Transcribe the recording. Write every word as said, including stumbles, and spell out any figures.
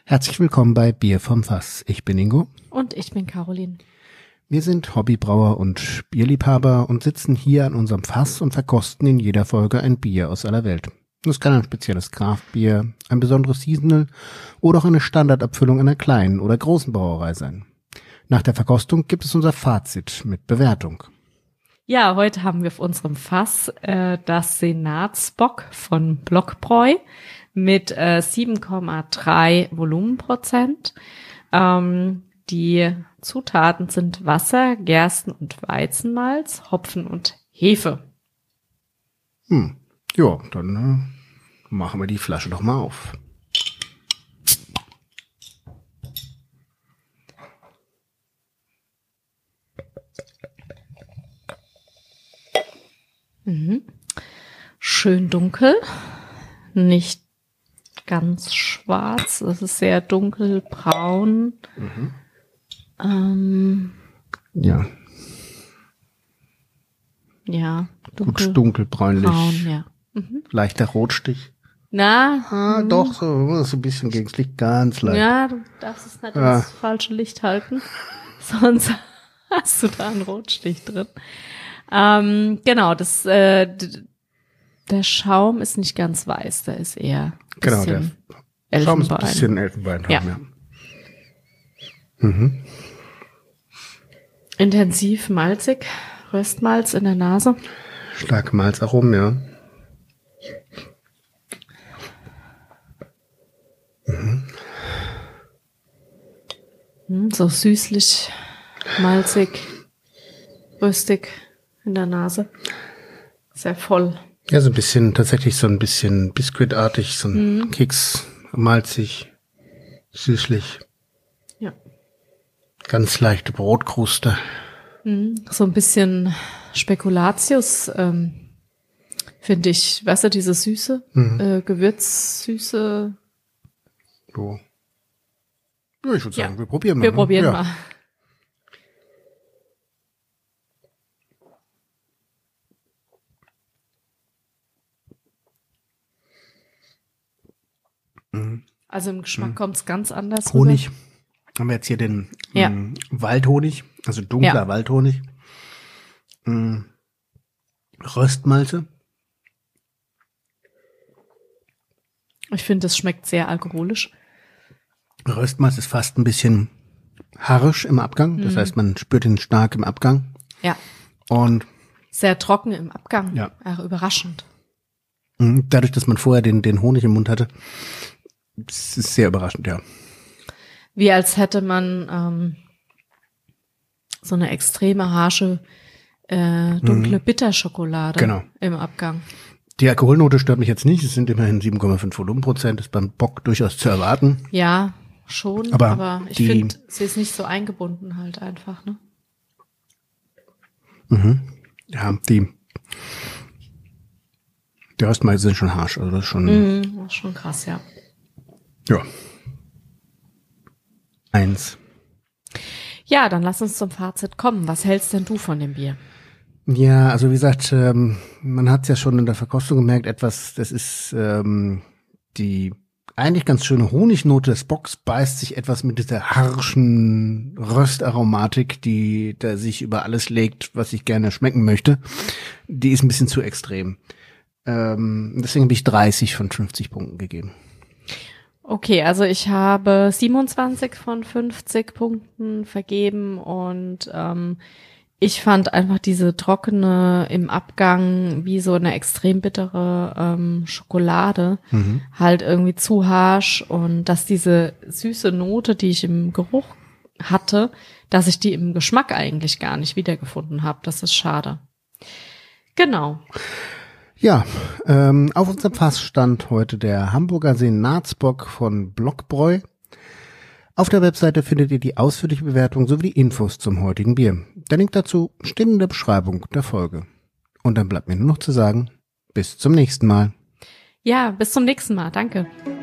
Herzlich willkommen bei Bier vom Fass. Ich bin Ingo. Und ich bin Caroline. Wir sind Hobbybrauer und Bierliebhaber und sitzen hier an unserem Fass und verkosten in jeder Folge ein Bier aus aller Welt. Das kann ein spezielles Craftbier, ein besonderes Seasonal oder auch eine Standardabfüllung einer kleinen oder großen Brauerei sein. Nach der Verkostung gibt es unser Fazit mit Bewertung. Ja, heute haben wir auf unserem Fass äh, das Senatsbock von Blockbräu mit äh, sieben Komma drei Volumenprozent. Ähm, die Zutaten sind Wasser, Gersten- und Weizenmalz, Hopfen und Hefe. Hm, ja, dann äh, machen wir die Flasche doch mal auf. Mhm. Schön dunkel, nicht ganz schwarz, es ist sehr dunkelbraun. Mhm. Ähm, Ja. ja, dunkel, Gut dunkelbräunlich. braun, ja. Mhm. Leichter Rotstich. Na, Ah, mhm. doch, so, so ein bisschen gegens Licht, ganz leicht. Ja, du darfst es nicht Ja. ins falsche Licht halten, sonst hast du da einen Rotstich drin. Ähm, genau, das, äh, d- der Schaum ist nicht ganz weiß, der ist eher ein Genau, der bisschen Schaum ist ein Elfenbein. bisschen Elfenbein Ja. haben, ja. Mhm. Intensiv malzig, Röstmalz in der Nase. Starke Malzaromen, ja. Hm, so süßlich, malzig, röstig in der Nase. Sehr voll. Ja, so ein bisschen, tatsächlich so ein bisschen biskuitartig, so ein Mhm. Keks, malzig, süßlich, Ja. ganz leichte Brotkruste. Mhm. So ein bisschen Spekulatius, ähm, finde ich. Weißt du, diese Süße, Mhm. äh, Gewürzsüße. So. Ja, ich würde sagen, Ja. wir probieren mal. Wir ne? probieren ja. mal. Mhm. Also im Geschmack kommt's ganz anders Honig. Haben wir jetzt hier den Ja. mh, Waldhonig, also dunkler Ja. Waldhonig. Mh, Röstmalze. rüber. Ich finde, es schmeckt sehr alkoholisch. Röstmalz ist fast ein bisschen harrisch im Abgang. Das Mhm. heißt, man spürt ihn stark im Abgang. Ja. Und Sehr trocken im Abgang. Ja. Äh, überraschend. mh, dadurch, dass man vorher den, den Honig im Mund hatte, es ist sehr überraschend, ja. Wie als hätte man ähm, so eine extreme harsche, äh, dunkle Bitterschokolade Genau. im Abgang. Die Alkoholnote stört mich jetzt nicht. Es sind immerhin sieben Komma fünf Volumenprozent. Ist beim Bock durchaus zu erwarten. Ja, schon, Aber aber, ich die- finde, sie ist nicht so eingebunden halt einfach, ne? Mhm. Ja, die, die Röstmalze sind schon harsch. Also das ist schon, Mhm, das ist schon krass, ja. ja. Eins. Ja, dann lass uns zum Fazit kommen. Was hältst denn du von dem Bier? Ja, also wie gesagt, ähm, man hat es ja schon in der Verkostung gemerkt, etwas, das ist ähm, die eigentlich ganz schöne Honignote des Bocks beißt sich etwas mit dieser harschen Röstaromatik, die da sich über alles legt, was ich gerne schmecken möchte. Die ist ein bisschen zu extrem. Ähm, deswegen habe ich dreißig von fünfzig Punkten gegeben. Okay, also ich habe siebenundzwanzig von fünfzig Punkten vergeben und ähm, ich fand einfach diese trockene im Abgang wie so eine extrem bittere ähm, Schokolade Mhm. halt irgendwie zu harsch und dass diese süße Note, die ich im Geruch hatte, dass ich die im Geschmack eigentlich gar nicht wiedergefunden habe. Das ist schade. Genau. Ja, ähm, auf unserem Fass stand heute der Hamburger Senatsbock von Blockbräu. Auf der Webseite findet ihr die ausführliche Bewertung sowie die Infos zum heutigen Bier. Der Link dazu steht in der Beschreibung der Folge. Und dann bleibt mir nur noch zu sagen, bis zum nächsten Mal. Ja, bis zum nächsten Mal. Danke.